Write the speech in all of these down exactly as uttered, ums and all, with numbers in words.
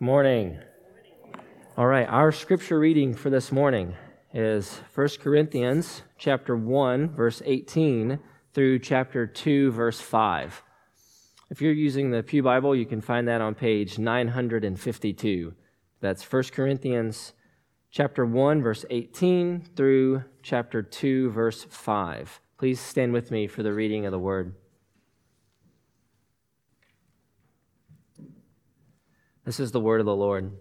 Good morning. All right, our scripture reading for this morning is First Corinthians chapter one, verse eighteen through chapter two, verse five. If you're using the Pew Bible, you can find that on page nine hundred fifty-two. That's First Corinthians chapter one, verse eighteen through chapter two, verse five. Please stand with me for the reading of the word. This is the word of the Lord.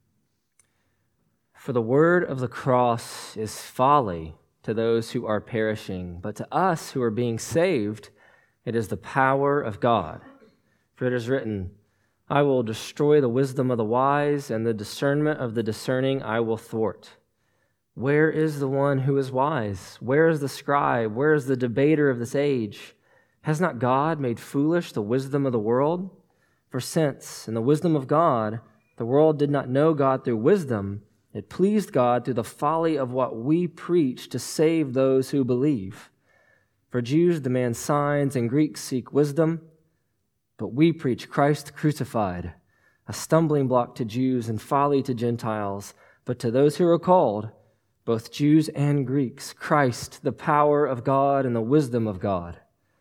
For the word of the cross is folly to those who are perishing, but to us who are being saved, it is the power of God. For it is written, I will destroy the wisdom of the wise, and the discernment of the discerning I will thwart. Where is the one who is wise? Where is the scribe? Where is the debater of this age? Has not God made foolish the wisdom of the world? For since, in the wisdom of God, the world did not know God through wisdom, it pleased God through the folly of what we preach to save those who believe. For Jews demand signs and Greeks seek wisdom, but we preach Christ crucified, a stumbling block to Jews and folly to Gentiles, but to those who are called, both Jews and Greeks, Christ, the power of God and the wisdom of God.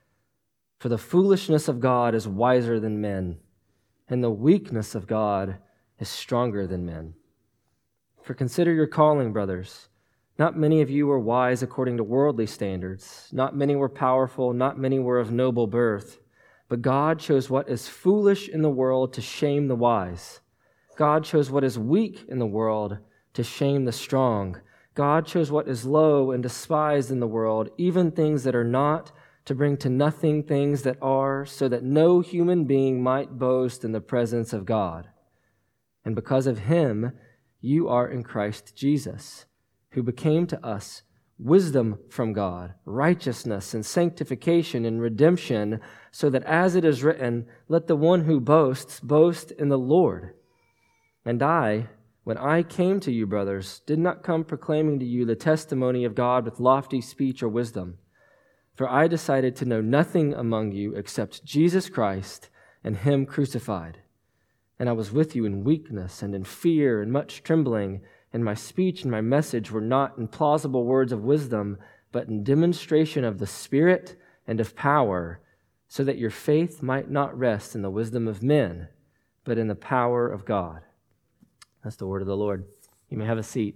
For the foolishness of God is wiser than men, and the weakness of God is stronger than men. For consider your calling, brothers. Not many of you were wise according to worldly standards. Not many were powerful. Not many were of noble birth. But God chose what is foolish in the world to shame the wise. God chose what is weak in the world to shame the strong. God chose what is low and despised in the world, even things that are not, to bring to nothing things that are, so that no human being might boast in the presence of God. And because of him, you are in Christ Jesus, who became to us wisdom from God, righteousness and sanctification and redemption, so that as it is written, let the one who boasts boast in the Lord. And I, when I came to you, brothers, did not come proclaiming to you the testimony of God with lofty speech or wisdom. For I decided to know nothing among you except Jesus Christ and him crucified. And I was with you in weakness and in fear and much trembling, and my speech and my message were not in plausible words of wisdom, but in demonstration of the Spirit and of power, so that your faith might not rest in the wisdom of men, but in the power of God. That's the word of the Lord. You may have a seat.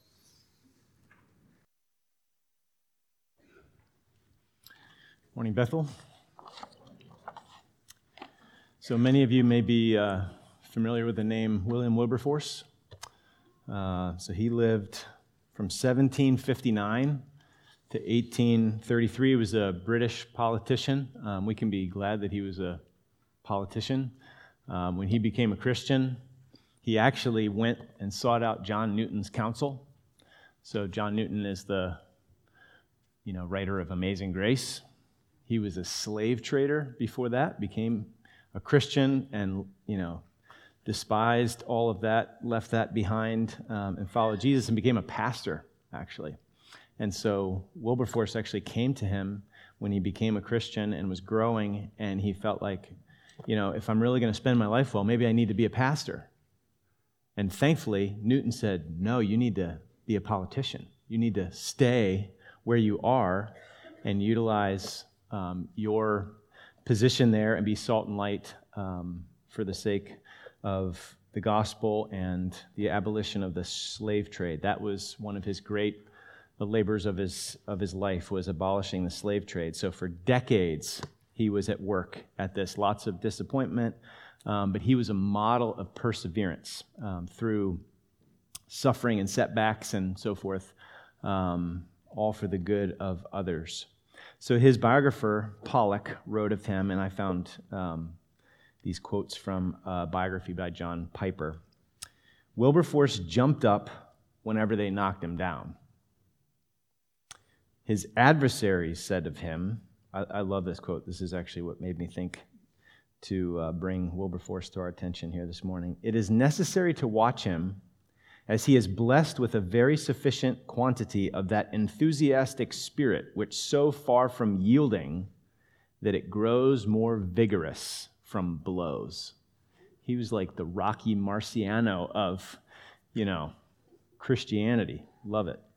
Morning, Bethel. So many of you may be uh, familiar with the name William Wilberforce. Uh, so he lived from seventeen fifty-nine to eighteen thirty-three. He was a British politician. Um, we can be glad that he was a politician. Um, when he became a Christian, he actually went and sought out John Newton's counsel. So John Newton is the, you know, writer of Amazing Grace. He was a slave trader before that, became a Christian and, you know, despised all of that, left that behind, um, and followed Jesus and became a pastor, actually. And so Wilberforce actually came to him when he became a Christian and was growing, and he felt like, you know, if I'm really going to spend my life well, maybe I need to be a pastor. And thankfully, Newton said, no, you need to be a politician. You need to stay where you are and utilize Um, your position there and be salt and light um, for the sake of the gospel and the abolition of the slave trade. That was one of his great the labors of his of his life, was abolishing the slave trade. So for decades, he was at work at this. Lots of disappointment, um, but he was a model of perseverance um, through suffering and setbacks and so forth, um, all for the good of others. So his biographer, Pollock, wrote of him, and I found um, these quotes from a biography by John Piper. Wilberforce jumped up whenever they knocked him down. His adversaries said of him, I, I love this quote, this is actually what made me think to uh, bring Wilberforce to our attention here this morning. It is necessary to watch him, as he is blessed with a very sufficient quantity of that enthusiastic spirit which so far from yielding that it grows more vigorous from blows. He was like the Rocky Marciano of, you know, Christianity. Love it.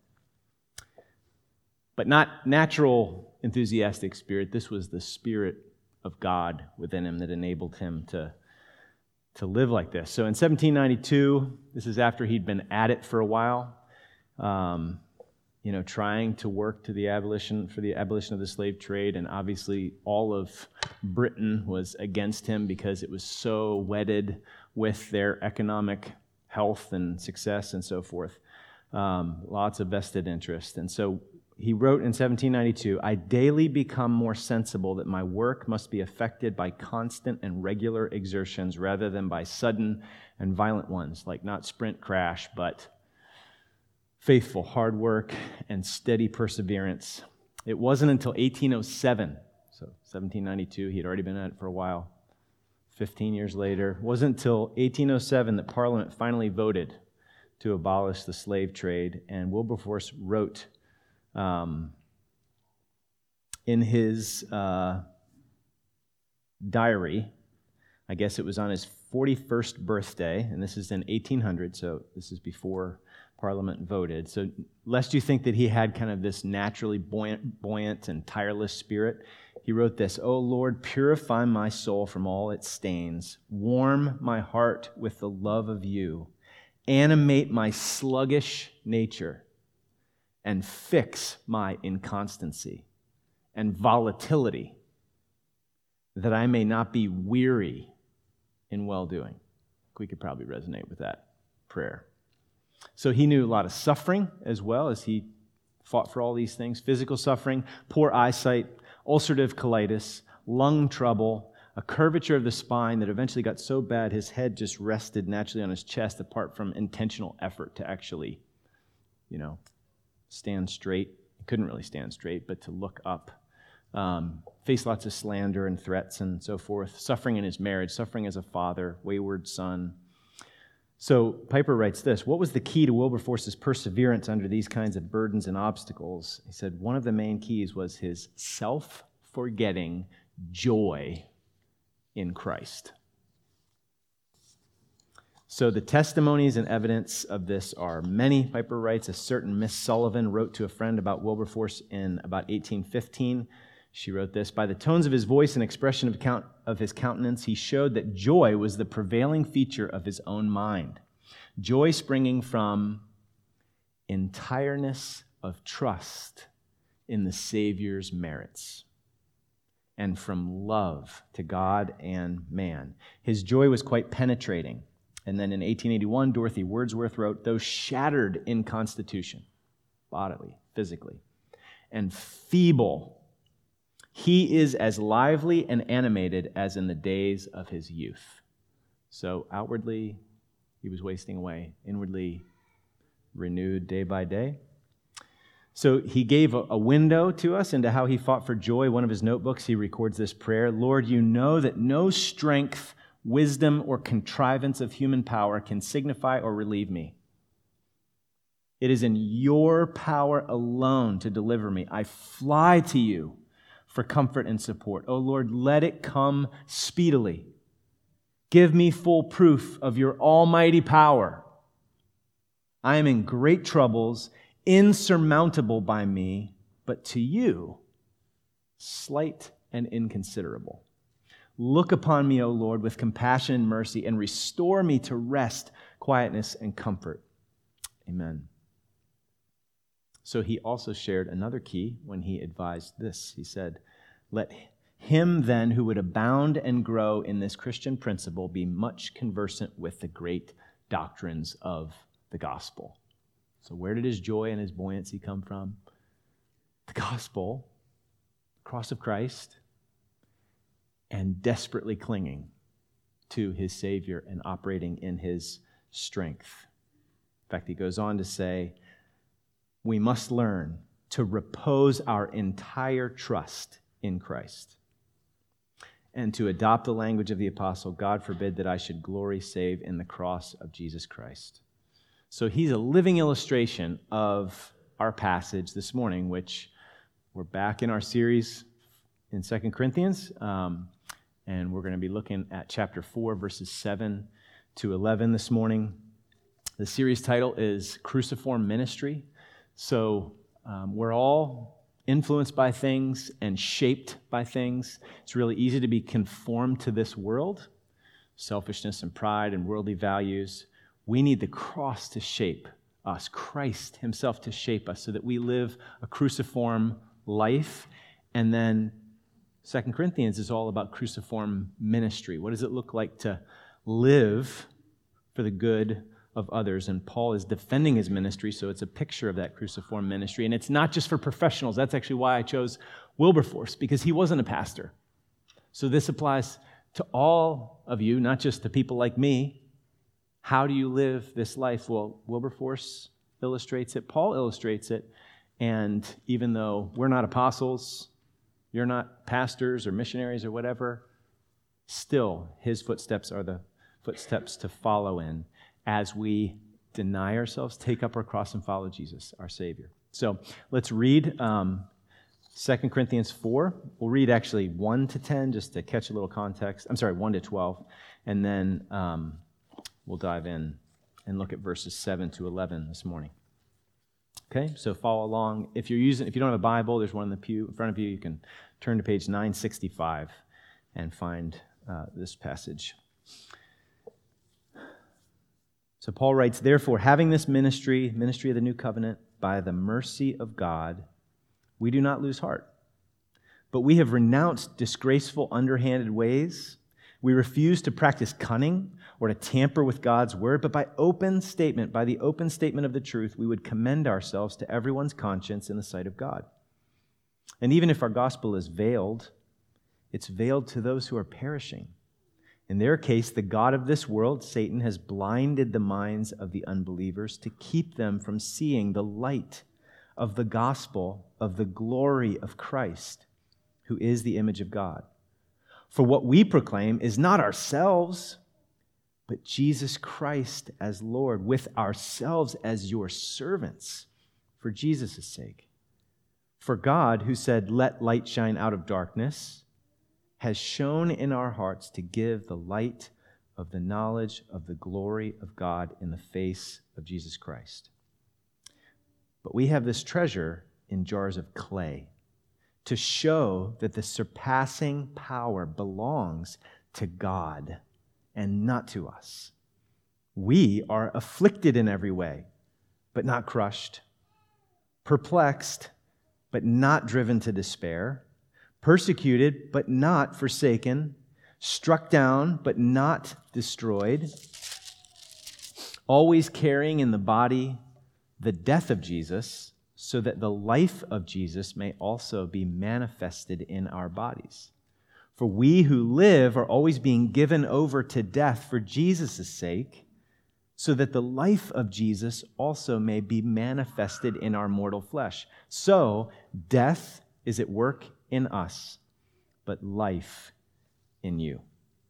But not natural, enthusiastic spirit. This was the Spirit of God within him that enabled him to, to live like this. So in seventeen ninety-two, this is after he'd been at it for a while, um, you know, trying to work to the abolition for the abolition of the slave trade, and obviously all of Britain was against him because it was so wedded with their economic health and success and so forth. Um, lots of vested interest. And so he wrote in seventeen ninety-two, "I daily become more sensible that my work must be effected by constant and regular exertions rather than by sudden and violent ones, like not sprint crash, but faithful hard work and steady perseverance." It wasn't until eighteen oh seven, so seventeen ninety-two, he had already been at it for a while, fifteen years later, it wasn't until eighteen oh seven that Parliament finally voted to abolish the slave trade, and Wilberforce wrote um, in his uh, diary, I guess it was on his forty-first birthday, and this is in eighteen hundred, so this is before Parliament voted. So lest you think that he had kind of this naturally buoyant, buoyant and tireless spirit, he wrote this, "O Lord, purify my soul from all its stains, warm my heart with the love of you, animate my sluggish nature, and fix my inconstancy and volatility, that I may not be weary in well-doing." We could probably resonate with that prayer. So he knew a lot of suffering as well as he fought for all these things. Physical suffering, poor eyesight, ulcerative colitis, lung trouble, a curvature of the spine that eventually got so bad his head just rested naturally on his chest apart from intentional effort to actually, you know, stand straight. He couldn't really stand straight, but to look up. Um, faced lots of slander and threats and so forth. Suffering in his marriage, suffering as a father, wayward son. So Piper writes this, "What was the key to Wilberforce's perseverance under these kinds of burdens and obstacles?" He said one of the main keys was his self-forgetting joy in Christ. So the testimonies and evidence of this are many. Piper writes, a certain Miss Sullivan wrote to a friend about Wilberforce in about eighteen fifteen. She wrote this, "By the tones of his voice and expression of, count, of his countenance, he showed that joy was the prevailing feature of his own mind. Joy springing from entireness of trust in the Savior's merits, and from love to God and man. His joy was quite penetrating." And then in eighteen eighty-one, Dorothy Wordsworth wrote, "Though shattered in constitution, bodily, physically, and feeble, he is as lively and animated as in the days of his youth." So outwardly, he was wasting away. Inwardly, renewed day by day. So he gave a window to us into how he fought for joy. One of his notebooks, he records this prayer, "Lord, you know that no strength, wisdom, or contrivance of human power can signify or relieve me. It is in your power alone to deliver me. I fly to you for comfort and support. O Lord, let it come speedily. Give me full proof of your almighty power. I am in great troubles, insurmountable by me, but to you, slight and inconsiderable. Look upon me, O Lord, with compassion and mercy, and restore me to rest, quietness, and comfort. Amen." So he also shared another key when he advised this. He said, "Let him then who would abound and grow in this Christian principle be much conversant with the great doctrines of the gospel." So where did his joy and his buoyancy come from? The gospel, the cross of Christ, and desperately clinging to his Savior and operating in his strength. In fact, he goes on to say, we must learn to repose our entire trust in Christ and to adopt the language of the apostle, "God forbid that I should glory save in the cross of Jesus Christ." So he's a living illustration of our passage this morning, which we're back in our series in Second Corinthians. Um, and we're going to be looking at chapter four, verses seven to eleven this morning. The series title is Cruciform Ministry. So um, we're all influenced by things and shaped by things. It's really easy to be conformed to this world, selfishness and pride and worldly values. We need the cross to shape us, Christ himself to shape us so that we live a cruciform life. And then Second Corinthians is all about cruciform ministry. What does it look like to live for the good of others? And Paul is defending his ministry, so it's a picture of that cruciform ministry. And it's not just for professionals. That's actually why I chose Wilberforce, because he wasn't a pastor. So this applies to all of you, not just to people like me. How do you live this life? Well, Wilberforce illustrates it. Paul illustrates it. And even though we're not apostles, you're not pastors or missionaries or whatever, still his footsteps are the footsteps to follow in as we deny ourselves, take up our cross, and follow Jesus, our Savior. So let's read um, Second Corinthians four. We'll read actually one to ten just to catch a little context. I'm sorry, one to twelve. And then um, we'll dive in and look at verses seven to eleven this morning. Okay, so follow along. If you're using, if you don't have a Bible, there's one in the pew in front of you. You can turn to page nine sixty-five and find uh, this passage. So Paul writes, "Therefore, having this ministry, ministry of the new covenant, by the mercy of God, we do not lose heart. But we have renounced disgraceful, underhanded ways. We refuse to practice cunning or to tamper with God's word, but by open statement, by the open statement of the truth, we would commend ourselves to everyone's conscience in the sight of God. And even if our gospel is veiled, it's veiled to those who are perishing. In their case, the god of this world, Satan, has blinded the minds of the unbelievers to keep them from seeing the light of the gospel of the glory of Christ, who is the image of God. For what we proclaim is not ourselves, but Jesus Christ as Lord, with ourselves as your servants, for Jesus' sake. For God, who said, 'Let light shine out of darkness,' has shone in our hearts to give the light of the knowledge of the glory of God in the face of Jesus Christ. But we have this treasure in jars of clay, to show that the surpassing power belongs to God and not to us. We are afflicted in every way, but not crushed, perplexed, but not driven to despair, persecuted, but not forsaken, struck down, but not destroyed, always carrying in the body the death of Jesus, so that the life of Jesus may also be manifested in our bodies. For we who live are always being given over to death for Jesus' sake, so that the life of Jesus also may be manifested in our mortal flesh. So death is at work in us, but life in you."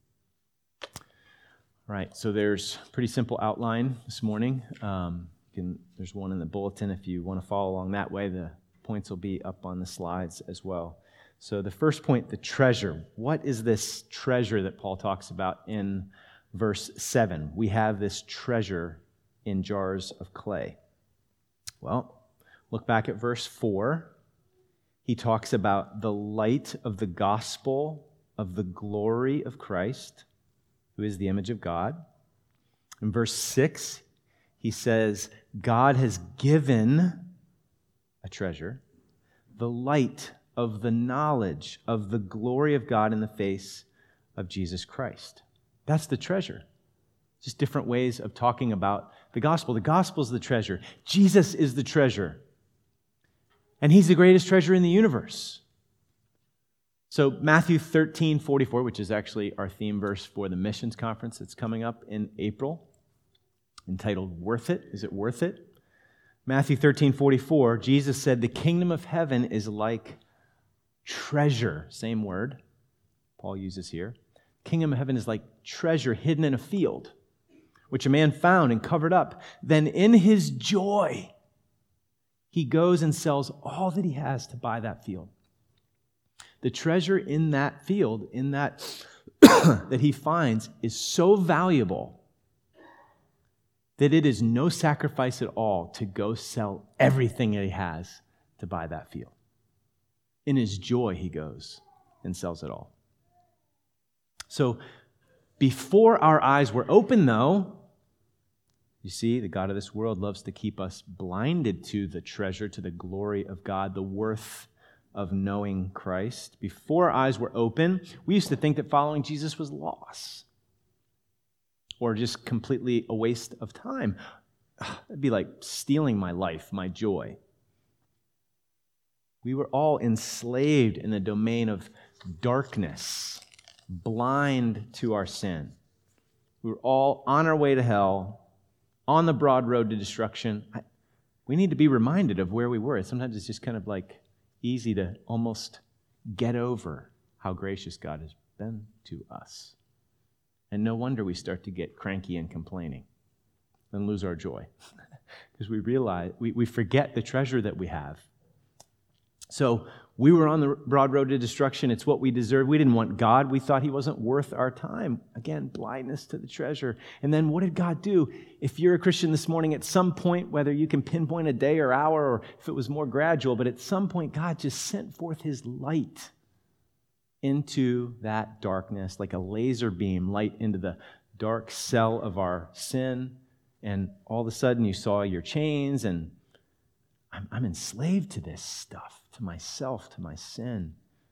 All right, so there's a pretty simple outline this morning. Um, Can, there's one in the bulletin if you want to follow along that way. The points will be up on the slides as well. So the first point, the treasure. What is this treasure that Paul talks about in verse seven? We have this treasure in jars of clay. Well, look back at verse four. He talks about the light of the gospel of the glory of Christ, who is the image of God. In verse six, he says, God has given a treasure, the light of the knowledge of the glory of God in the face of Jesus Christ. That's the treasure. Just different ways of talking about the gospel. The gospel is the treasure. Jesus is the treasure. And he's the greatest treasure in the universe. So Matthew thirteen forty-four, which is actually our theme verse for the missions conference that's coming up in April, entitled, "Worth It?" Is it worth it? Matthew thirteen forty-four, Jesus said, "The kingdom of heaven is like treasure," same word Paul uses here. Kingdom of heaven is like treasure hidden in a field, which a man found and covered up. Then in his joy, he goes and sells all that he has to buy that field. The treasure in that field, in that that he finds is so valuable that it is no sacrifice at all to go sell everything that he has to buy that field. In his joy, he goes and sells it all. So before our eyes were open, though, you see, the God of this world loves to keep us blinded to the treasure, to the glory of God, the worth of knowing Christ. Before our eyes were open, we used to think that following Jesus was loss or just completely a waste of time. It'd be like stealing my life, my joy. We were all enslaved in the domain of darkness, blind to our sin. We were all on our way to hell, on the broad road to destruction. I, we need to be reminded of where we were. Sometimes it's just kind of like easy to almost get over how gracious God has been to us. And no wonder we start to get cranky and complaining and lose our joy because we realize, we, we forget the treasure that we have. So we were on the broad road to destruction. It's what we deserved. We didn't want God. We thought he wasn't worth our time. Again, blindness to the treasure. And then what did God do? If you're a Christian this morning, at some point, whether you can pinpoint a day or hour or if it was more gradual, but at some point, God just sent forth his light into that darkness, like a laser beam, light into the dark cell of our sin. And all of a sudden, you saw your chains, and I'm, I'm enslaved to this stuff, to myself, to my sin.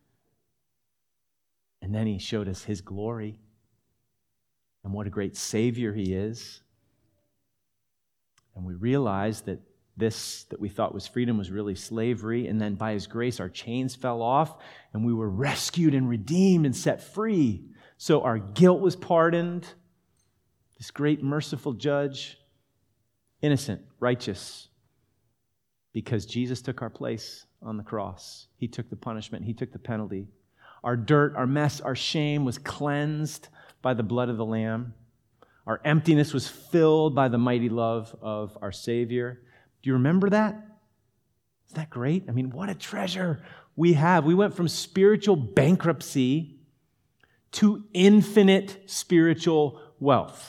And then he showed us his glory and what a great Savior he is. And we realized that this that we thought was freedom was really slavery. And then by his grace, our chains fell off and we were rescued and redeemed and set free. So our guilt was pardoned. This great merciful judge, innocent, righteous, because Jesus took our place on the cross. He took the punishment. He took the penalty. Our dirt, our mess, our shame was cleansed by the blood of the Lamb. Our emptiness was filled by the mighty love of our Savior. Do you remember that? Isn't that great? I mean, what a treasure we have. We went from spiritual bankruptcy to infinite spiritual wealth.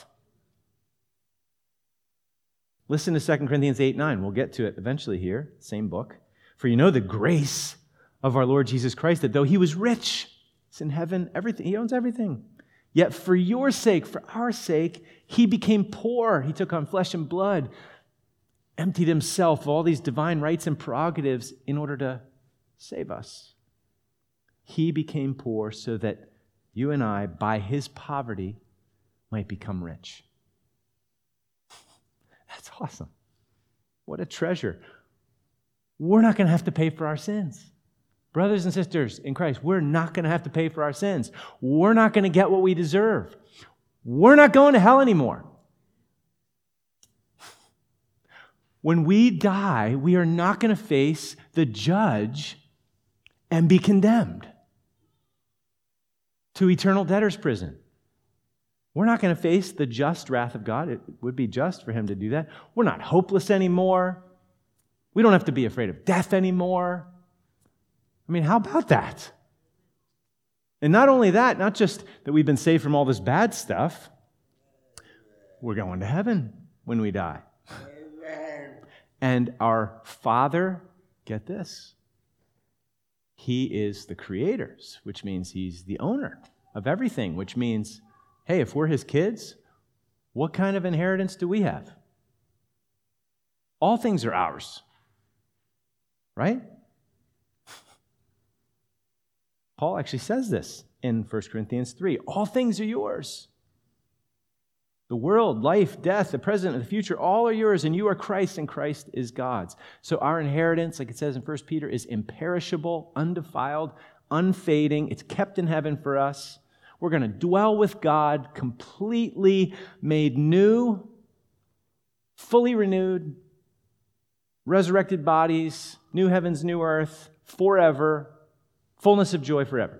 Listen to Second Corinthians eight nine. We'll get to it eventually here, same book. For you know the grace of our Lord Jesus Christ, that though he was rich, it's in heaven, everything, he owns everything. Yet for your sake, for our sake, he became poor. He took on flesh and blood, emptied himself of all these divine rights and prerogatives in order to save us. He became poor so that you and I, by his poverty, might become rich. That's awesome. What a treasure. We're not going to have to pay for our sins. Brothers and sisters in Christ, we're not going to have to pay for our sins. We're not going to get what we deserve. We're not going to hell anymore. When we die, we are not going to face the judge and be condemned to eternal debtor's prison. We're not going to face the just wrath of God. It would be just for him to do that. We're not hopeless anymore. We don't have to be afraid of death anymore. I mean, how about that? And not only that, not just that we've been saved from all this bad stuff, we're going to heaven when we die. And our Father, get this, he is the creator, which means he's the owner of everything, which means, hey, if we're his kids, what kind of inheritance do we have? All things are ours, right? Paul actually says this in First Corinthians three. All things are yours. The world, life, death, the present, and the future, all are yours, and you are Christ, and Christ is God's. So our inheritance, like it says in First Peter, is imperishable, undefiled, unfading. It's kept in heaven for us. We're going to dwell with God, completely made new, fully renewed, resurrected bodies, new heavens, new earth, forever, fullness of joy forever.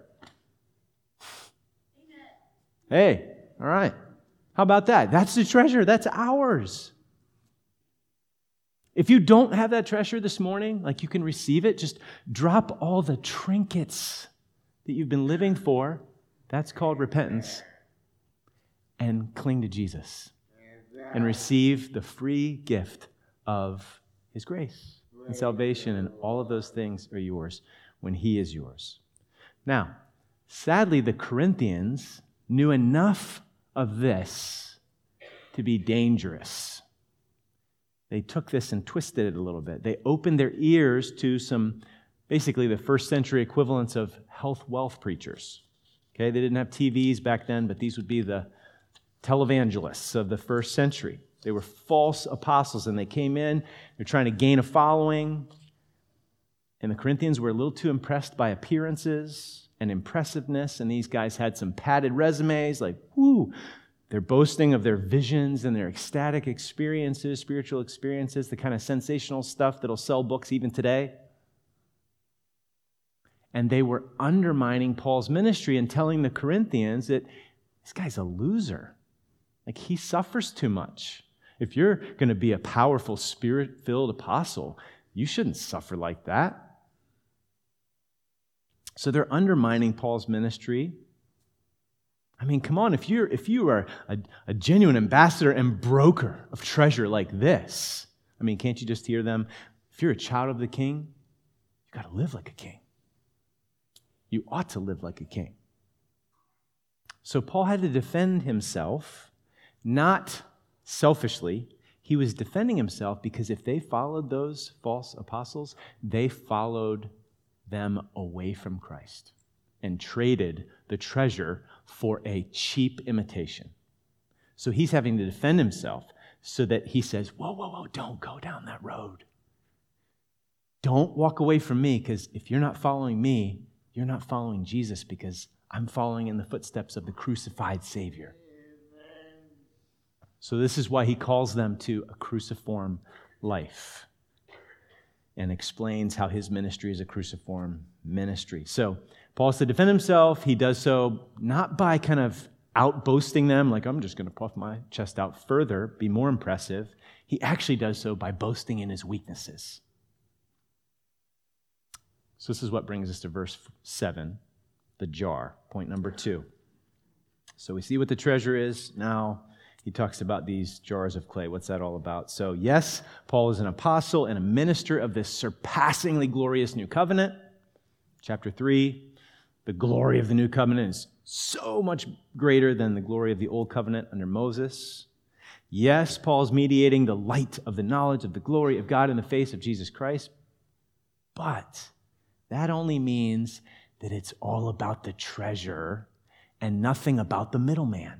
Amen. Hey, all right. How about that? That's the treasure. That's ours. If you don't have that treasure this morning, like you can receive it, just drop all the trinkets that you've been living for That's called repentance. And cling to Jesus and receive the free gift of his grace and salvation, and all of those things are yours when he is yours. Now, sadly, the Corinthians knew enough of this to be dangerous. They took this and twisted it a little bit. They opened their ears to some, basically the first century equivalents of health wealth preachers. Okay, they didn't have T Vs back then, but these would be the televangelists of the first century. They were false apostles, and they came in, they're trying to gain a following, and the Corinthians were a little too impressed by appearances and impressiveness, and these guys had some padded resumes, like, whoo, they're boasting of their visions and their ecstatic experiences, spiritual experiences, the kind of sensational stuff that'll sell books even today. And they were undermining Paul's ministry and telling the Corinthians that this guy's a loser. Like, he suffers too much. If you're going to be a powerful, spirit-filled apostle, you shouldn't suffer like that. So they're undermining Paul's ministry. I mean, come on, if you're if you are a, a genuine ambassador and broker of treasure like this, I mean, can't you just hear them? If you're a child of the king, you got to live like a king. You ought to live like a king. So Paul had to defend himself. Not selfishly. He was defending himself because if they followed those false apostles, they followed them away from Christ and traded the treasure for a cheap imitation. So he's having to defend himself so that he says, whoa, whoa, whoa, don't go down that road. Don't walk away from me, because if you're not following me, you're not following Jesus, because I'm following in the footsteps of the crucified Savior. So this is why he calls them to a cruciform life and explains how his ministry is a cruciform ministry. So Paul has to defend himself. He does so not by kind of out-boasting them, like, I'm just going to puff my chest out further, be more impressive. He actually does so by boasting in his weaknesses. So this is what brings us to verse seven, the jar, point number two. So we see what the treasure is. Now he talks about these jars of clay. What's that all about? So yes, Paul is an apostle and a minister of this surpassingly glorious new covenant. Chapter three, the glory of the new covenant is so much greater than the glory of the old covenant under Moses. Yes, Paul's mediating the light of the knowledge of the glory of God in the face of Jesus Christ. But that only means that it's all about the treasure and nothing about the middleman.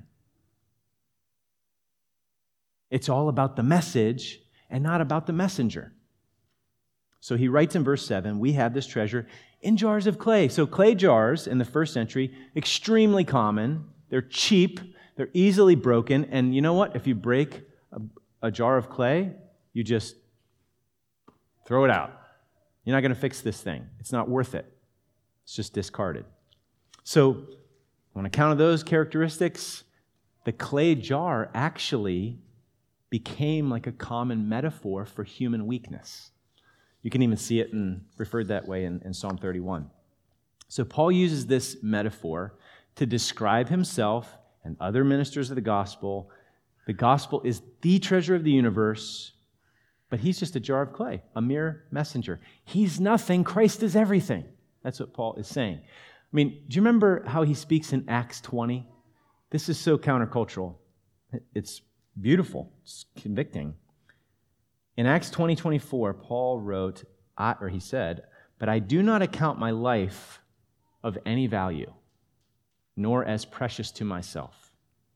It's all about the message and not about the messenger. So he writes in verse seven, we have this treasure in jars of clay. So clay jars in the first century, extremely common. They're cheap. They're easily broken. And you know what? If you break a, a jar of clay, you just throw it out. You're not going to fix this thing. It's not worth it. It's just discarded. So on account of those characteristics, the clay jar actually became like a common metaphor for human weakness. You can even see it and referred that way in, in Psalm thirty-one. So Paul uses this metaphor to describe himself and other ministers of the gospel. The gospel is the treasure of the universe, but he's just a jar of clay, a mere messenger. He's nothing, Christ is everything. That's what Paul is saying. I mean, do you remember how he speaks in Acts twenty? This is so countercultural. It's beautiful. It's convicting. In Acts twenty twenty-four, Paul wrote, or he said, "But I do not account my life of any value, nor as precious to myself,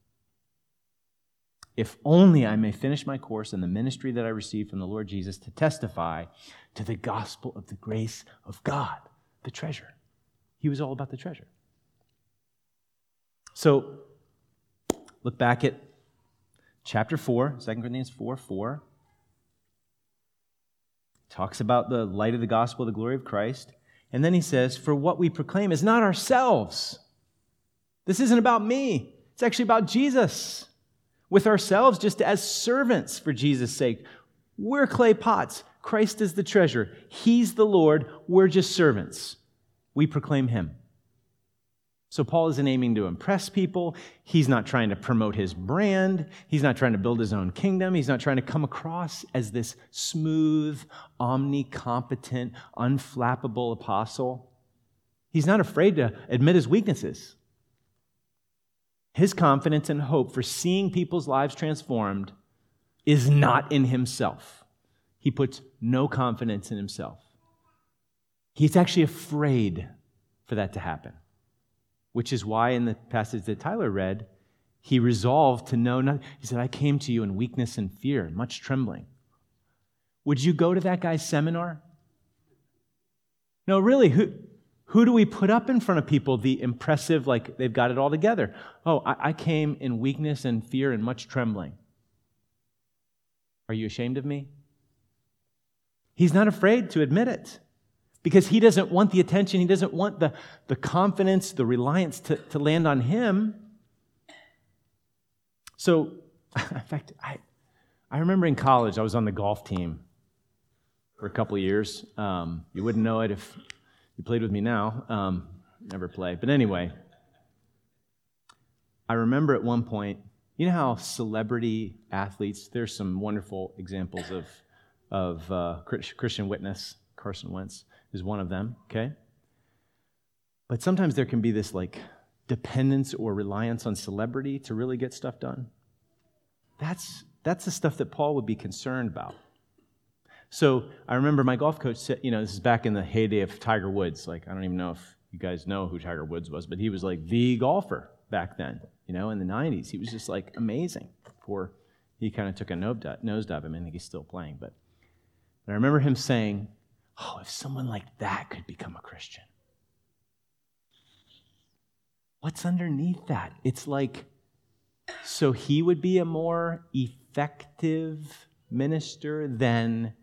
if only I may finish my course in the ministry that I received from the Lord Jesus to testify to the gospel of the grace of God," the treasure. He was all about the treasure. So, look back at chapter four, Second Corinthians four four. Talks about the light of the gospel, the glory of Christ. And then he says, "For what we proclaim is not ourselves." This isn't about me. It's actually about Jesus. With ourselves just as servants for Jesus' sake. We're clay pots. Christ is the treasure. He's the Lord. We're just servants. We proclaim him. So Paul isn't aiming to impress people. He's not trying to promote his brand. He's not trying to build his own kingdom. He's not trying to come across as this smooth, omnicompetent, unflappable apostle. He's not afraid to admit his weaknesses. His confidence and hope for seeing people's lives transformed is not in himself. He puts no confidence in himself. He's actually afraid for that to happen, which is why in the passage that Tyler read, he resolved to know nothing. He said, I came to you in weakness and fear, much trembling. Would you go to that guy's seminar? No, really, who, who do we put up in front of people? The impressive, like they've got it all together. Oh, I, I came in weakness and fear and much trembling. Are you ashamed of me? He's not afraid to admit it because he doesn't want the attention. He doesn't want the, the confidence, the reliance to, to land on him. So, in fact, I, I remember in college, I was on the golf team for a couple of years. Um, you wouldn't know it if you played with me now. Um, never play. But anyway, I remember at one point, you know how celebrity athletes, there's some wonderful examples of, of uh, Christian witness. Carson Wentz is one of them, okay? But sometimes there can be this like dependence or reliance on celebrity to really get stuff done. That's, that's the stuff that Paul would be concerned about. So I remember my golf coach said, you know, this is back in the heyday of Tiger Woods. Like, I don't even know if you guys know who Tiger Woods was, but he was like the golfer back then, you know, in the nineties. He was just like amazing before he kind of took a nosedive. I mean, I think he's still playing, but, but I remember him saying, oh, if someone like that could become a Christian. What's underneath that? It's like, so he would be a more effective minister than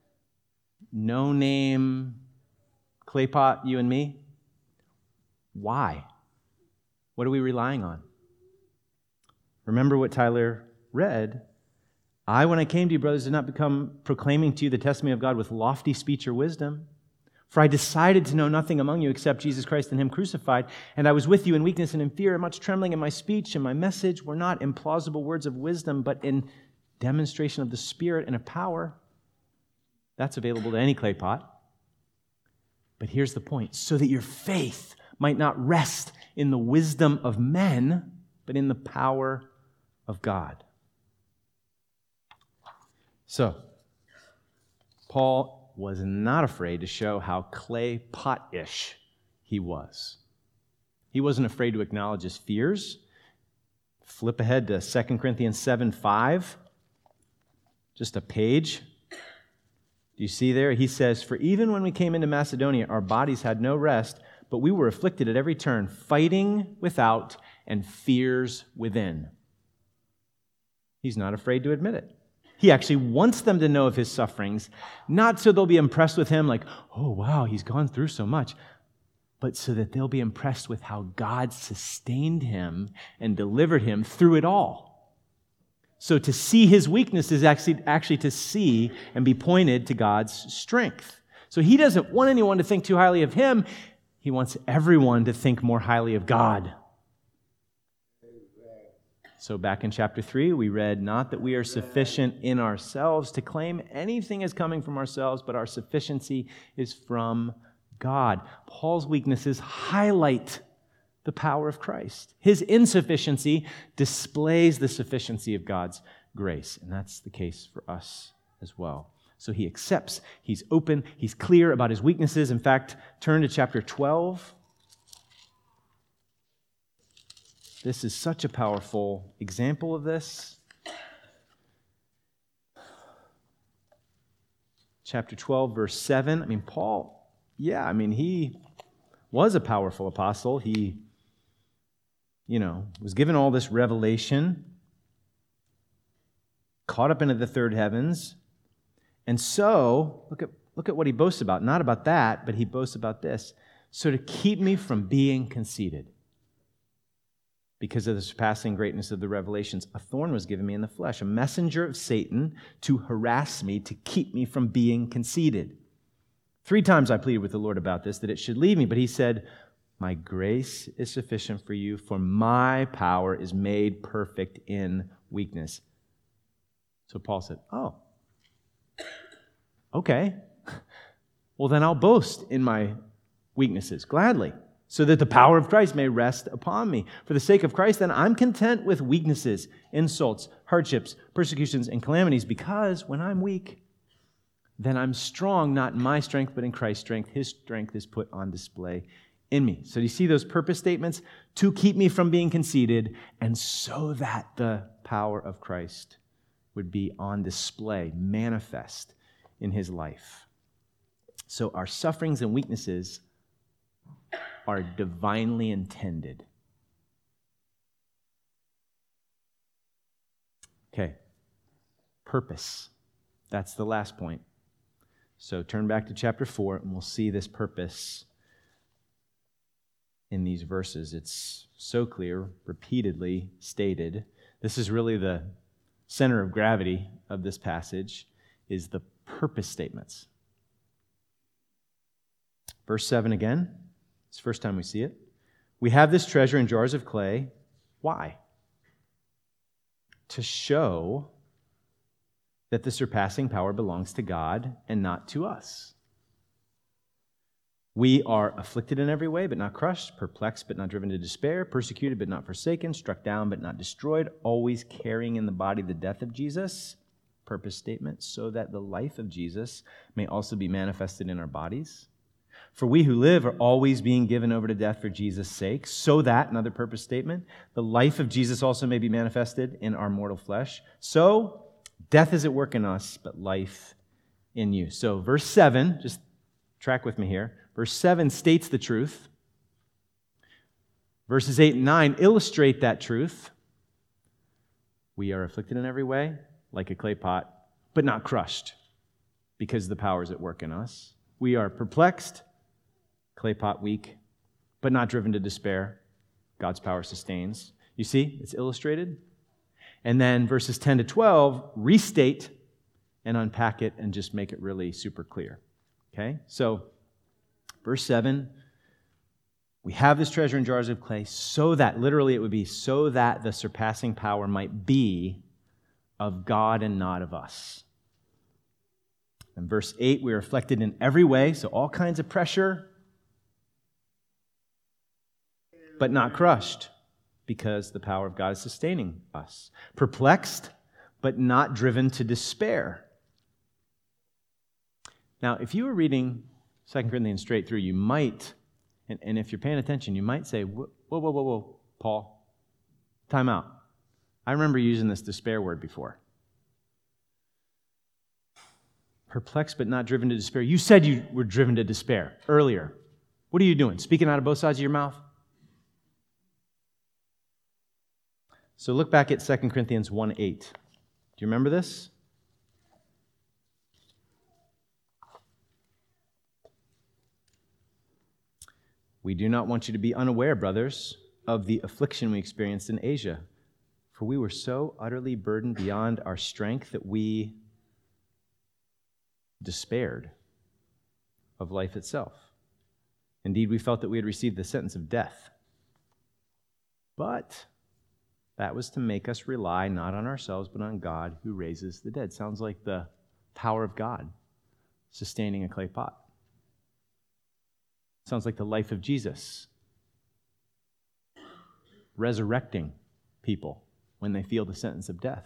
no-name Claypot, you and me? Why? What are we relying on? Remember what Tyler read. I, when I came to you, brothers, did not become proclaiming to you the testimony of God with lofty speech or wisdom. For I decided to know nothing among you except Jesus Christ and Him crucified. And I was with you in weakness and in fear and much trembling, and my speech and my message were not in plausible words of wisdom, but in demonstration of the Spirit and of power. That's available to any clay pot. But here's the point. So that your faith might not rest in the wisdom of men, but in the power of God. So, Paul was not afraid to show how clay pot-ish he was. He wasn't afraid to acknowledge his fears. Flip ahead to Second Corinthians seven five. Just a page. Do you see there? He says, for even when we came into Macedonia, our bodies had no rest, but we were afflicted at every turn, fighting without and fears within. He's not afraid to admit it. He actually wants them to know of his sufferings, not so they'll be impressed with him like, oh, wow, he's gone through so much, but so that they'll be impressed with how God sustained him and delivered him through it all. So to see his weakness is actually, actually to see and be pointed to God's strength. So he doesn't want anyone to think too highly of him. He wants everyone to think more highly of God. So back in chapter three, we read, not that we are sufficient in ourselves to claim anything as coming from ourselves, but our sufficiency is from God. Paul's weaknesses highlight the power of Christ. His insufficiency displays the sufficiency of God's grace, and that's the case for us as well. So he accepts, he's open, he's clear about his weaknesses. In fact, turn to chapter twelve. This is such a powerful example of this. Chapter twelve, verse seven. I mean, Paul, yeah, I mean, he was a powerful apostle. He, you know, was given all this revelation, caught up into the third heavens. And so, look at, look at what he boasts about. Not about that, but he boasts about this. So to keep me from being conceited, because of the surpassing greatness of the revelations, a thorn was given me in the flesh, a messenger of Satan to harass me, to keep me from being conceited. Three times I pleaded with the Lord about this, that it should leave me, but he said, My grace is sufficient for you, for my power is made perfect in weakness. So Paul said, oh, okay. Well, then I'll boast in my weaknesses, gladly, so that the power of Christ may rest upon me. For the sake of Christ, then, I'm content with weaknesses, insults, hardships, persecutions, and calamities, because when I'm weak, then I'm strong, not in my strength, but in Christ's strength. His strength is put on display in me. So do you see those purpose statements? To keep me from being conceited, and so that the power of Christ would be on display, manifest in his life. So our sufferings and weaknesses are divinely intended. Okay, purpose. That's the last point. So turn back to chapter four, and we'll see this purpose in these verses. It's so clear, repeatedly stated. This is really the center of gravity of this passage, is the purpose statements. Verse seven again. It's the first time we see it. We have this treasure in jars of clay. Why? To show that the surpassing power belongs to God and not to us. We are afflicted in every way, but not crushed, perplexed, but not driven to despair, persecuted, but not forsaken, struck down, but not destroyed, always carrying in the body the death of Jesus. Purpose statement, so that the life of Jesus may also be manifested in our bodies. For we who live are always being given over to death for Jesus' sake, so that, another purpose statement, the life of Jesus also may be manifested in our mortal flesh. So, death is at work in us, but life in you. So, verse seven, just track with me here. Verse seven states the truth. Verses eight and nine illustrate that truth. We are afflicted in every way, like a clay pot, but not crushed, because the power is at work in us. We are perplexed, clay pot weak, but not driven to despair. God's power sustains. You see, it's illustrated. And then verses ten to twelve restate and unpack it and just make it really super clear. Okay? So, verse seven, we have this treasure in jars of clay so that, literally it would be, so that the surpassing power might be of God and not of us. In verse eight, we are afflicted in every way, so all kinds of pressure, but not crushed, because the power of God is sustaining us. Perplexed, but not driven to despair. Now, if you were reading Second Corinthians straight through, you might, and, and if you're paying attention, you might say, whoa, whoa, whoa, whoa, Paul, time out. I remember using this despair word before. Perplexed but not driven to despair. You said you were driven to despair earlier. What are you doing? Speaking out of both sides of your mouth? So look back at Second Corinthians one eight. Do you remember this? We do not want you to be unaware, brothers, of the affliction we experienced in Asia, for we were so utterly burdened beyond our strength that we despaired of life itself. Indeed, we felt that we had received the sentence of death. But that was to make us rely not on ourselves, but on God who raises the dead. Sounds like the power of God sustaining a clay pot. Sounds like the life of Jesus resurrecting people when they feel the sentence of death.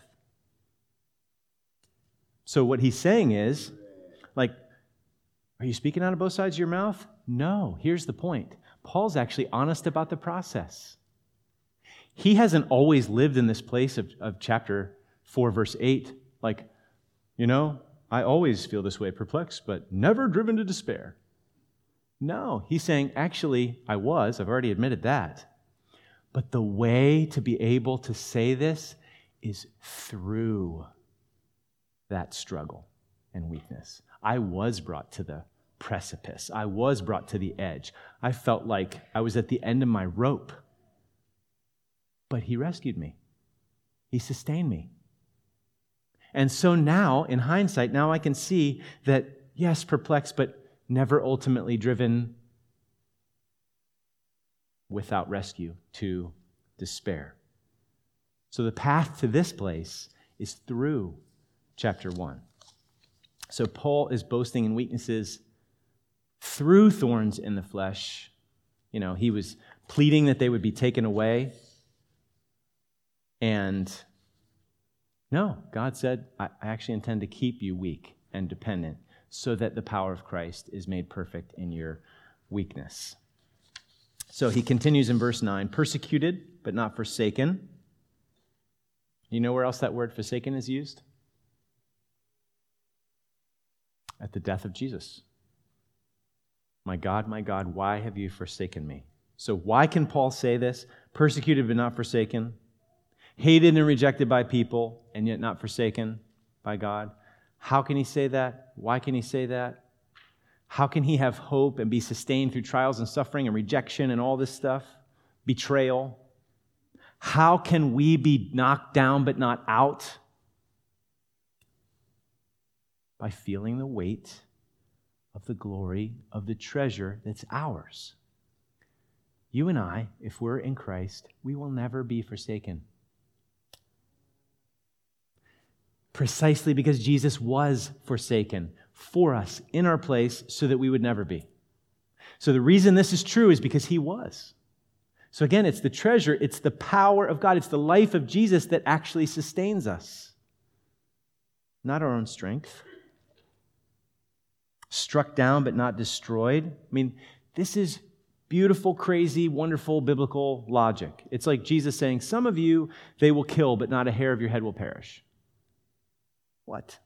So what he's saying is, like, are you speaking out of both sides of your mouth? No. Here's the point. Paul's actually honest about the process. He hasn't always lived in this place of, of chapter four, verse eight, like, you know, I always feel this way, perplexed, but never driven to despair. No, he's saying, actually, I was. I've already admitted that. But the way to be able to say this is through that struggle and weakness. I was brought to the precipice. I was brought to the edge. I felt like I was at the end of my rope. But he rescued me. He sustained me. And so now, in hindsight, now I can see that, yes, perplexed, but never ultimately driven without rescue to despair. So the path to this place is through chapter one. So Paul is boasting in weaknesses through thorns in the flesh. You know, he was pleading that they would be taken away. And no, God said, I actually intend to keep you weak and dependent so that the power of Christ is made perfect in your weakness. So he continues in verse nine, persecuted but not forsaken. You know where else that word forsaken is used? At the death of Jesus. My God, my God, why have you forsaken me? So why can Paul say this? Persecuted but not forsaken. Hated and rejected by people and yet not forsaken by God. How can he say that? Why can he say that? How can he have hope and be sustained through trials and suffering and rejection and all this stuff? Betrayal. How can we be knocked down but not out? By feeling the weight of the glory of the treasure that's ours. You and I, if we're in Christ, we will never be forsaken. Precisely because Jesus was forsaken for us in our place so that we would never be. So the reason this is true is because he was. So again, it's the treasure, it's the power of God, it's the life of Jesus that actually sustains us. Not our own strength. Struck down but not destroyed. I mean, this is beautiful, crazy, wonderful biblical logic. It's like Jesus saying, some of you they will kill, but not a hair of your head will perish. What?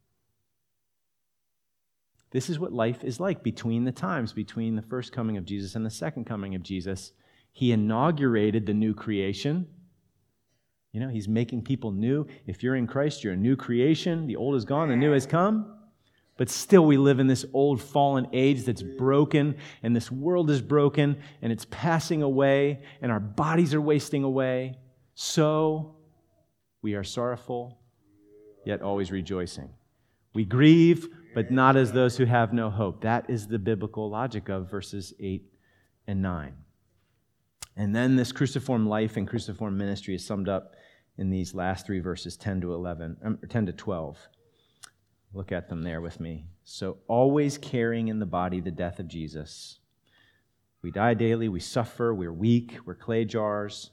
This is what life is like between the times, between the first coming of Jesus and the second coming of Jesus. He inaugurated the new creation. You know, he's making people new. If you're in Christ, you're a new creation. The old is gone, the new has come. But still we live in this old fallen age that's broken, and this world is broken, and it's passing away, and our bodies are wasting away. So we are sorrowful, yet always rejoicing. We grieve, but not as those who have no hope. That is the biblical logic of verses eight and nine. And then this cruciform life and cruciform ministry is summed up in these last three verses, ten to eleven, or ten to twelve. Look at them there with me. So always carrying in the body the death of Jesus. We die daily, we suffer, we're weak, we're clay jars,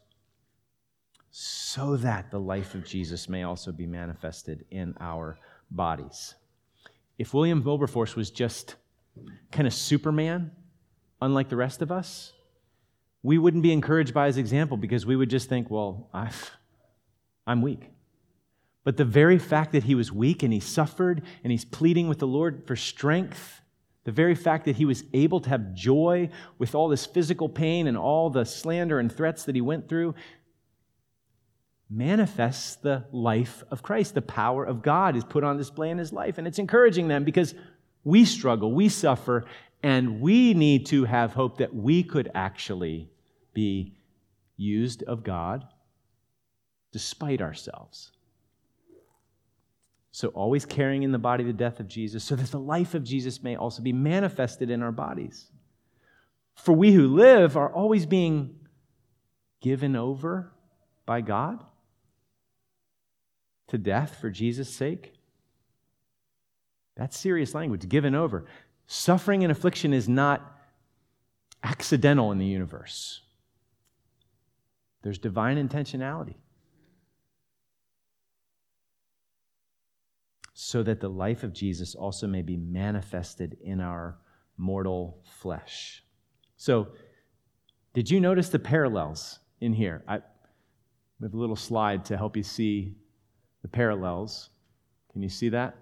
so that the life of Jesus may also be manifested in our bodies. If William Wilberforce was just kind of Superman, unlike the rest of us, we wouldn't be encouraged by his example because we would just think, well, I've, I'm weak. But the very fact that he was weak and he suffered and he's pleading with the Lord for strength, the very fact that he was able to have joy with all this physical pain and all the slander and threats that he went through, manifests the life of Christ. The power of God is put on display in his life. And it's encouraging them because we struggle, we suffer, and we need to have hope that we could actually be used of God despite ourselves. So always carrying in the body the death of Jesus, so that the life of Jesus may also be manifested in our bodies. For we who live are always being given over by God to death for Jesus' sake. That's serious language, given over. Suffering and affliction is not accidental in the universe. There's divine intentionality. So that the life of Jesus also may be manifested in our mortal flesh. So, did you notice the parallels in here? I we have a little slide to help you see the parallels. Can you see that?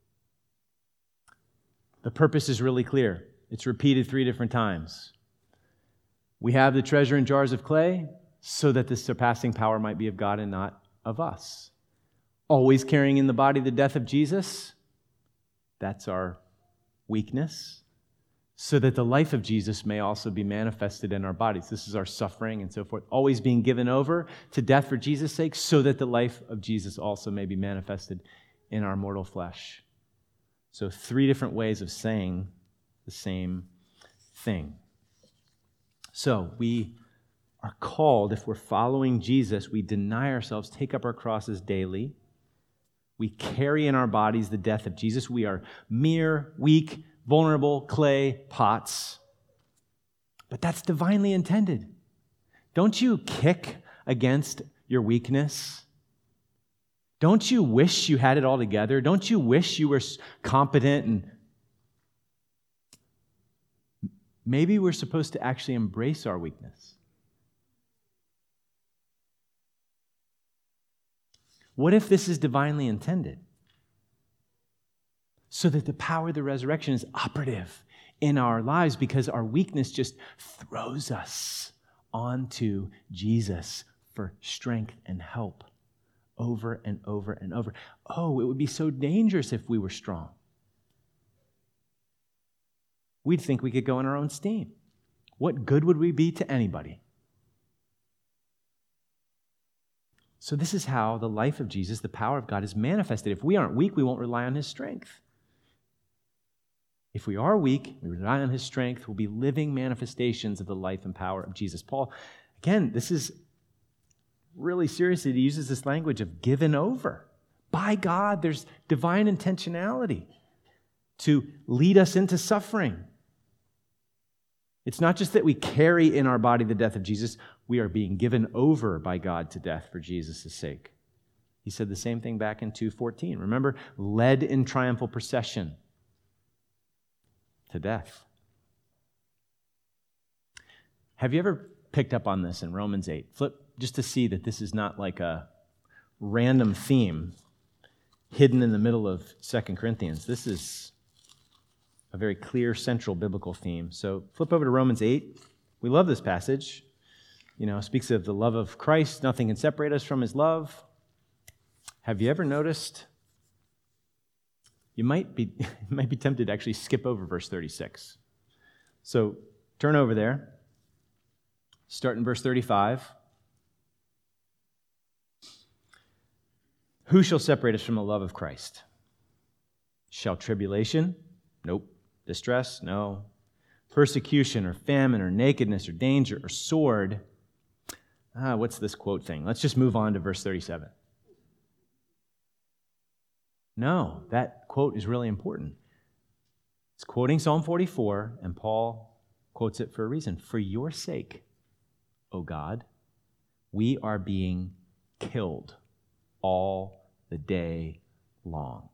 The purpose is really clear. It's repeated three different times. We have the treasure in jars of clay so that the surpassing power might be of God and not of us. Always carrying in the body the death of Jesus. That's our weakness. So that the life of Jesus may also be manifested in our bodies. This is our suffering and so forth. Always being given over to death for Jesus' sake, so that the life of Jesus also may be manifested in our mortal flesh. So three different ways of saying the same thing. So we are called, if we're following Jesus, we deny ourselves, take up our crosses daily. We carry in our bodies the death of Jesus. We are mere, weak, vulnerable clay pots. But that's divinely intended. Don't you kick against your weakness? Don't you wish you had it all together? Don't you wish you were competent? And maybe we're supposed to actually embrace our weakness. What if this is divinely intended? So that the power of the resurrection is operative in our lives because our weakness just throws us onto Jesus for strength and help over and over and over. Oh, it would be so dangerous if we were strong. We'd think we could go on our own steam. What good would we be to anybody? So this is how the life of Jesus, the power of God, is manifested. If we aren't weak, we won't rely on his strength. If we are weak, we rely on his strength, we'll be living manifestations of the life and power of Jesus. Paul, again, this is really seriously, he uses this language of given over. By God, there's divine intentionality to lead us into suffering. It's not just that we carry in our body the death of Jesus, we are being given over by God to death for Jesus' sake. He said the same thing back in two fourteen. Remember, led in triumphal procession to death. Have you ever picked up on this in Romans eight? Flip just to see that this is not like a random theme hidden in the middle of Second Corinthians. This is a very clear central biblical theme. So flip over to Romans eight. We love this passage. You know, it speaks of the love of Christ. Nothing can separate us from his love. Have you ever noticed? You might be, you might be tempted to actually skip over verse thirty-six. So turn over there. Start in verse thirty-five. Who shall separate us from the love of Christ? Shall tribulation? Nope. Distress? No. Persecution or famine or nakedness or danger or sword? Ah, what's this quote thing? Let's just move on to verse thirty-seven. No, that quote is really important. It's quoting Psalm forty-four, and Paul quotes it for a reason. For your sake, O God, we are being killed all the day long.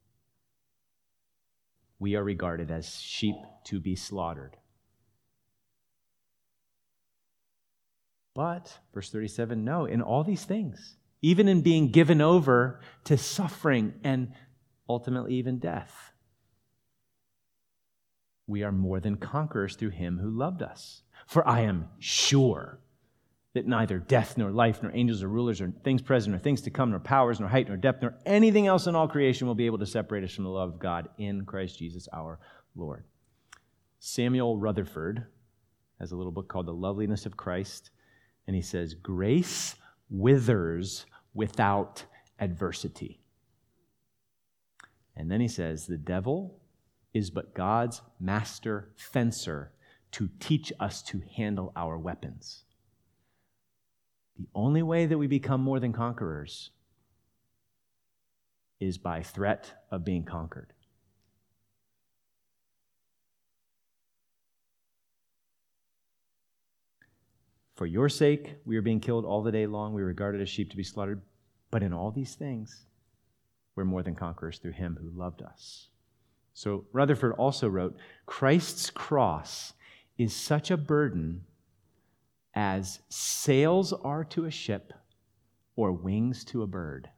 We are regarded as sheep to be slaughtered. But, verse thirty-seven, no, in all these things, even in being given over to suffering and ultimately even death, we are more than conquerors through him who loved us. For I am sure that neither death, nor life, nor angels, or rulers, or things present, nor things to come, nor powers, nor height, nor depth, nor anything else in all creation will be able to separate us from the love of God in Christ Jesus our Lord. Samuel Rutherford has a little book called The Loveliness of Christ, and he says, grace withers without adversity. And then he says, the devil is but God's master fencer to teach us to handle our weapons. The only way that we become more than conquerors is by threat of being conquered. For your sake, we are being killed all the day long. We are regarded as sheep to be slaughtered. But in all these things, we're more than conquerors through him who loved us. So Rutherford also wrote, Christ's cross is such a burden as sails are to a ship or wings to a bird.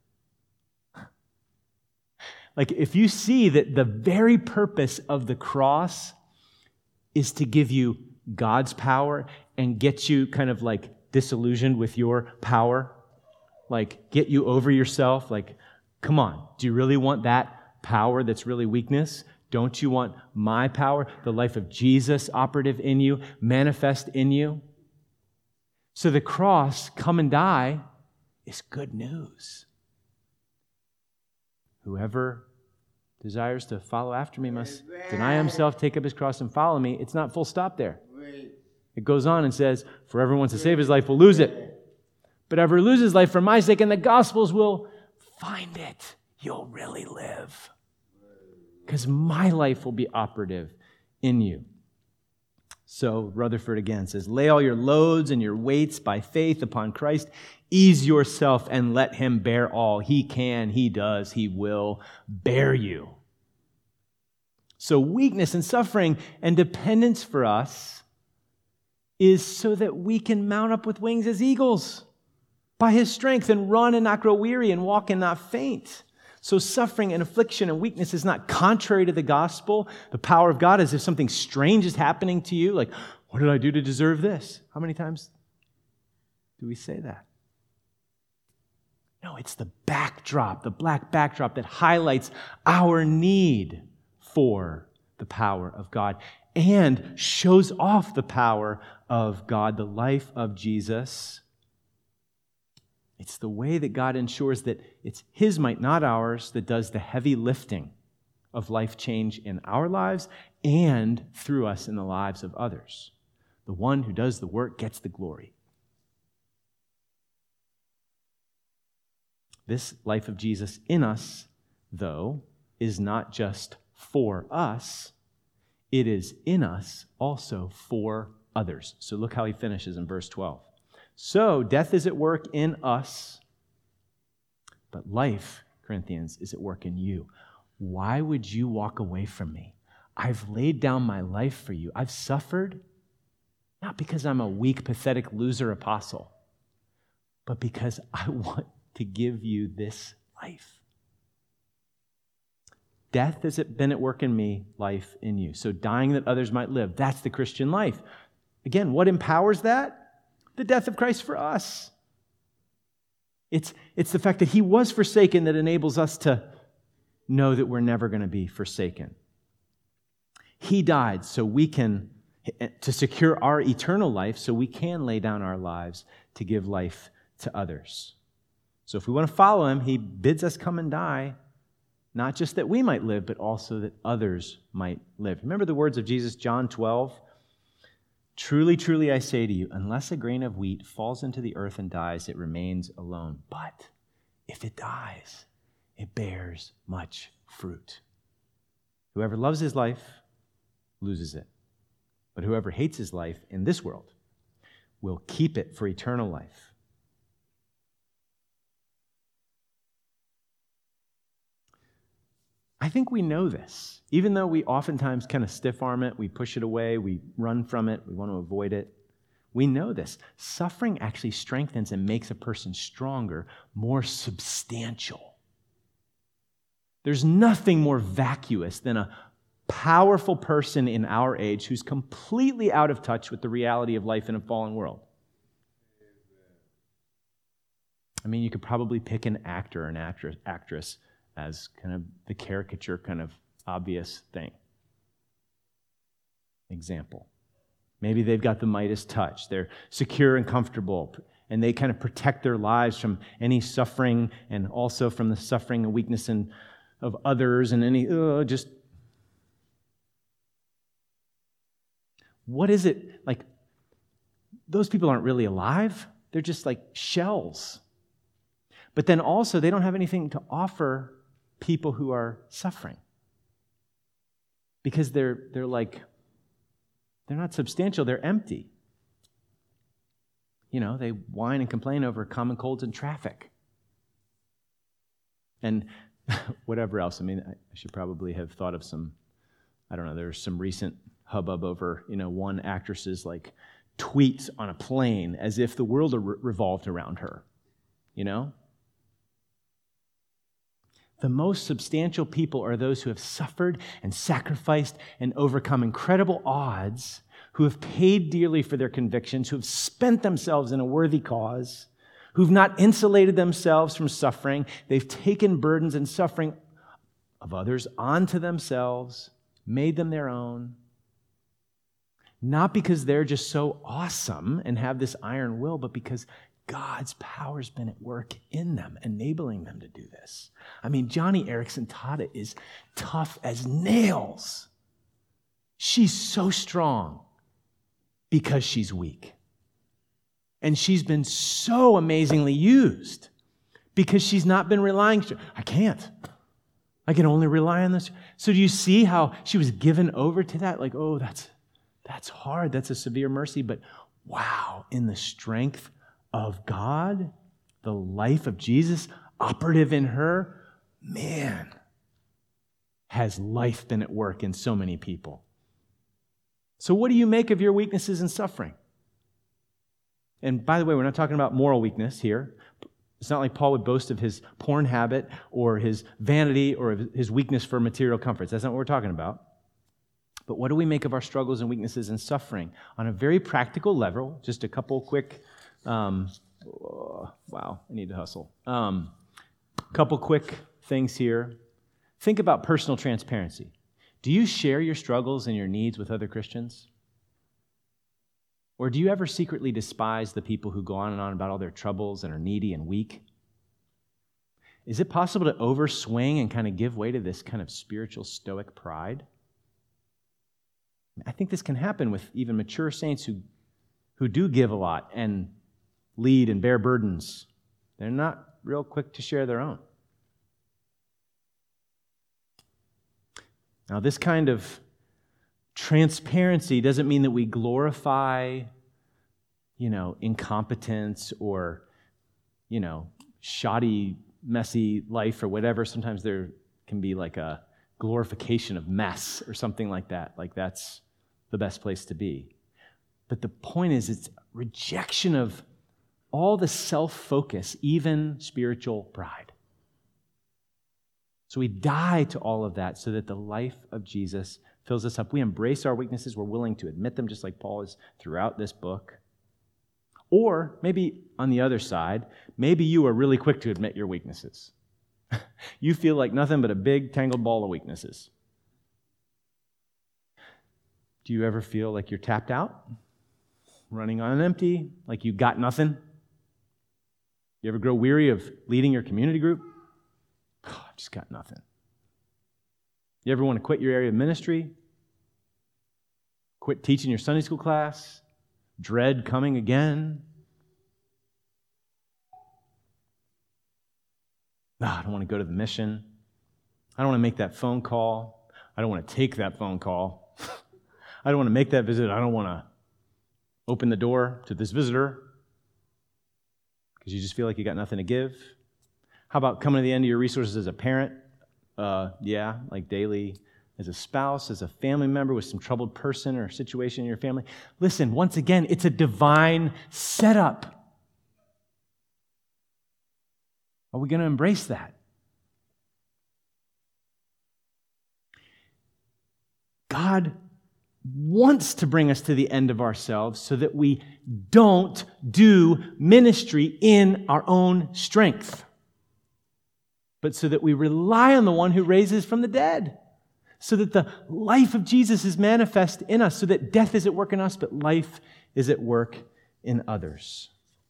Like if you see that the very purpose of the cross is to give you God's power and get you kind of like disillusioned with your power, like get you over yourself, like, come on, do you really want that power that's really weakness? Don't you want my power, the life of Jesus operative in you, manifest in you? So the cross, come and die, is good news. Whoever desires to follow after me must deny himself, take up his cross, and follow me. It's not full stop there. It goes on and says, for whoever wants to save his life will lose it. But whoever loses his life for my sake and the gospel's will find it. You'll really live. Because my life will be operative in you. So Rutherford again says, lay all your loads and your weights by faith upon Christ. Ease yourself and let him bear all. He can, he does, he will bear you. So weakness and suffering and dependence for us is so that we can mount up with wings as eagles by his strength and run and not grow weary and walk and not faint. So suffering and affliction and weakness is not contrary to the gospel. The power of God is if something strange is happening to you, like, what did I do to deserve this? How many times do we say that? No, it's the backdrop, the black backdrop that highlights our need for the power of God and shows off the power of God, the life of Jesus. It's the way that God ensures that it's his might, not ours, that does the heavy lifting of life change in our lives and through us in the lives of others. The one who does the work gets the glory. This life of Jesus in us, though, is not just for us, it is in us also for others. So look how he finishes in verse twelve. So death is at work in us, but life, Corinthians, is at work in you. Why would you walk away from me? I've laid down my life for you. I've suffered, not because I'm a weak, pathetic loser apostle, but because I want to give you this life. Death has been at work in me, life in you. So dying that others might live, that's the Christian life. Again, what empowers that? The death of Christ for us. It's, it's the fact that he was forsaken that enables us to know that we're never going to be forsaken. He died so we can, to secure our eternal life, so we can lay down our lives to give life to others. So if we want to follow him, he bids us come and die, not just that we might live, but also that others might live. Remember the words of Jesus, John twelve? Truly, truly, I say to you, unless a grain of wheat falls into the earth and dies, it remains alone. But if it dies, it bears much fruit. Whoever loves his life loses it. But whoever hates his life in this world will keep it for eternal life. I think we know this. Even though we oftentimes kind of stiff-arm it, we push it away, we run from it, we want to avoid it. We know this. Suffering actually strengthens and makes a person stronger, more substantial. There's nothing more vacuous than a powerful person in our age who's completely out of touch with the reality of life in a fallen world. I mean, you could probably pick an actor or an actress, actress as kind of the caricature, kind of obvious thing. Example. Maybe they've got the Midas touch. They're secure and comfortable, and they kind of protect their lives from any suffering and also from the suffering and weakness and, of others and any, uh, just... What is it? Like, those people aren't really alive. They're just like shells. But then also, they don't have anything to offer people who are suffering. Because they're they're like, they're not substantial, they're empty. You know, they whine and complain over common colds and traffic. And whatever else. I mean, I should probably have thought of some, I don't know, there's some recent hubbub over, you know, one actress's like tweets on a plane as if the world re- revolved around her, you know? The most substantial people are those who have suffered and sacrificed and overcome incredible odds, who have paid dearly for their convictions, who have spent themselves in a worthy cause, who've not insulated themselves from suffering. They've taken burdens and suffering of others onto themselves, made them their own, not because they're just so awesome and have this iron will, but because God's power's been at work in them, enabling them to do this. I mean, Johnny Erickson Tada is tough as nails. She's so strong. because she's weak. And she's been so amazingly used because she's not been relying. I can't. I can only rely on this. So do you see how she was given over to that? Like, oh, that's that's hard. That's a severe mercy. But wow, in the strength of God, the life of Jesus operative in her, man, has life been at work in so many people. So what do you make of your weaknesses and suffering? And by the way, we're not talking about moral weakness here. It's not like Paul would boast of his porn habit or his vanity or his weakness for material comforts. That's not what we're talking about. But what do we make of our struggles and weaknesses and suffering? On a very practical level, just a couple quick, um, oh, wow, I need to hustle. Um, couple quick things here. Think about personal transparency. Do you share your struggles and your needs with other Christians? Or do you ever secretly despise the people who go on and on about all their troubles and are needy and weak? Is it possible to overswing and kind of give way to this kind of spiritual stoic pride? I think this can happen with even mature saints who, who do give a lot and lead and bear burdens. They're not real quick to share their own. Now, this kind of transparency doesn't mean that we glorify, you know, incompetence or, you know, shoddy, messy life or whatever. Sometimes there can be like a glorification of mess or something like that. Like that's the best place to be. But the point is, it's rejection of all the self-focus, even spiritual pride. So we die to all of that so that the life of Jesus fills us up. We embrace our weaknesses. We're willing to admit them, just like Paul is throughout this book. Or maybe on the other side, maybe you are really quick to admit your weaknesses. You feel like nothing but a big tangled ball of weaknesses. Do you ever feel like you're tapped out? Running on an empty? Like you got nothing? You ever grow weary of leading your community group? Oh, I've just got nothing. You ever want to quit your area of ministry? Quit teaching your Sunday school class? Dread coming again? No, I don't want to go to the mission. I don't want to make that phone call. I don't want to take that phone call. I don't want to make that visit. I don't want to open the door to this visitor because you just feel like you got nothing to give. How about coming to the end of your resources as a parent? Uh, yeah, like daily, as a spouse, as a family member with some troubled person or situation in your family. Listen, once again, it's a divine setup. Are we going to embrace that? God wants to bring us to the end of ourselves so that we don't do ministry in our own strength, but so that we rely on the one who raises from the dead, so that the life of Jesus is manifest in us, so that death is at work in us, but life is at work in others.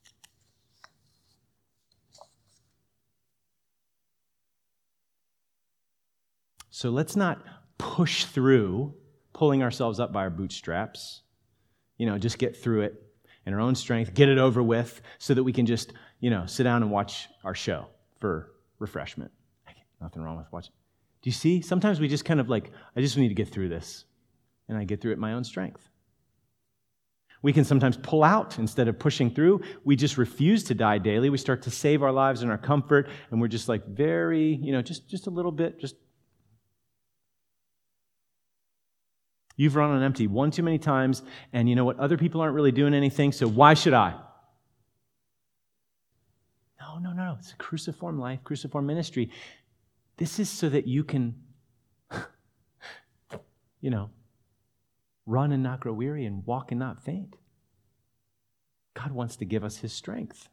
So let's not push through, pulling ourselves up by our bootstraps, you know, just get through it in our own strength, get it over with, so that we can just, you know, sit down and watch our show for refreshment. Nothing wrong with watching. Do you see? Sometimes we just kind of like, I just need to get through this. And I get through it in my own strength. We can sometimes pull out instead of pushing through. We just refuse to die daily. We start to save our lives in our comfort, and we're just like very, you know, just, just a little bit, just. You've run on empty one too many times, and you know what? Other people aren't really doing anything, so why should I? No, no, no. It's a cruciform life, cruciform ministry. This is so that you can, you know, run and not grow weary and walk and not faint. God wants to give us His strength.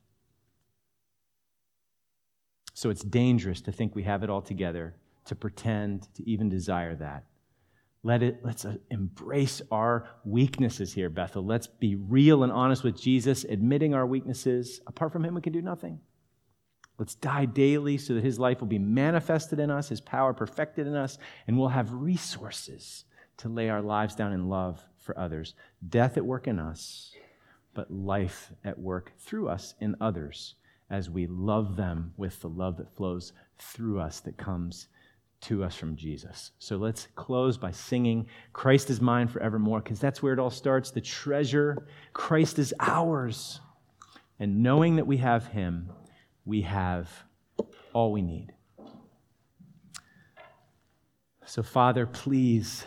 So it's dangerous to think we have it all together, to pretend, to even desire that. Let it, let's embrace our weaknesses here, Bethel. Let's be real and honest with Jesus, admitting our weaknesses. Apart from Him, we can do nothing. Let's die daily so that His life will be manifested in us, His power perfected in us, and we'll have resources to lay our lives down in love for others. Death at work in us, but life at work through us in others as we love them with the love that flows through us that comes to us from Jesus. So let's close by singing Christ is mine forevermore, because that's where it all starts. The treasure, Christ is ours. And knowing that we have him, we have all we need. So Father, please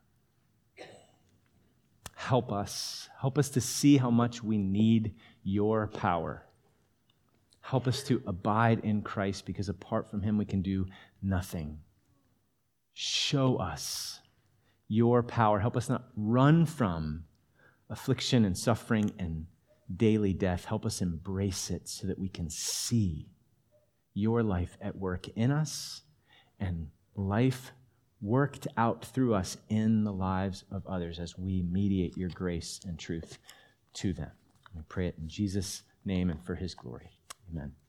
help us. Help us to see how much we need your power. Help us to abide in Christ, because apart from him we can do nothing. Show us your power. Help us not run from affliction and suffering and daily death. Help us embrace it so that we can see your life at work in us and life worked out through us in the lives of others as we mediate your grace and truth to them. We pray it in Jesus' name and for his glory. Amen.